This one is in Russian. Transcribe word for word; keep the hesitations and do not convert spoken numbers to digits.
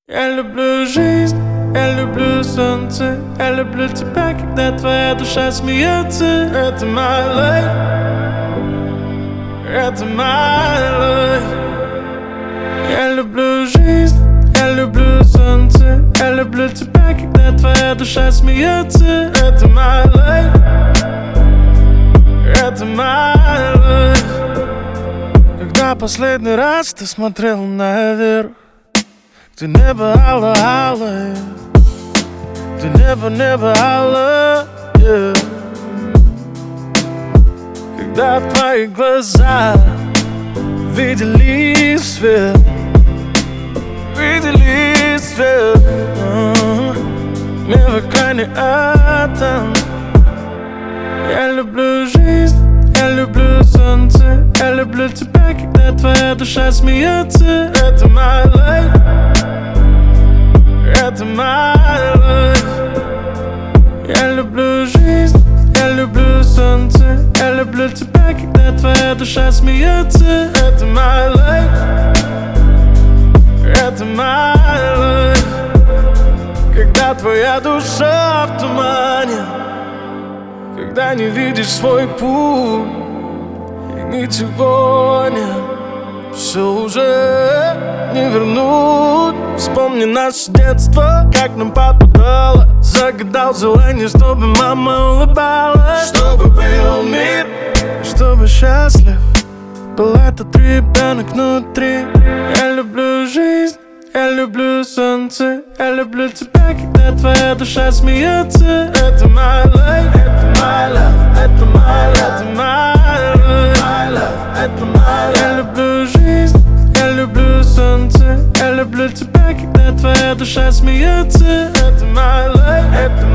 Я люблю жизнь, я люблю солнце, я люблю тебя, когда твоя душа смеется. Это my life, это my life. Я люблю жизнь, я люблю солнце, я люблю тебя, когда твоя душа смеется. Это my life, это my life. Когда последний раз ты смотрел наверх, где небо алое, где небо, небо алое, yeah. Когда твои глаза видели свет, видели свет, uh-huh. Мир в экране атом. Я люблю жизнь, я люблю солнце, я люблю тебя, когда твоя душа смеется. Это my life, это my life. Я люблю жизнь, я люблю солнце, я люблю тебя, когда твоя душа смеется. Это my life, это my life. Когда твоя душа в тумане, когда не видишь свой путь, и ничего нет, все уже не вернуть. Вспомни наше детство, как нам папа дала, загадал желание, чтобы мама улыбалась, чтобы был мир, чтобы счастлив был этот ребенок внутри. Я люблю жизнь, я люблю солнце, я люблю тебя, когда твоя душа смеется. Это my life, это my life, это my life, это my life, это my life. Я люблю жизнь, я люблю солнце, я люблю тебя, когда твоя душа смеется. Это my life, это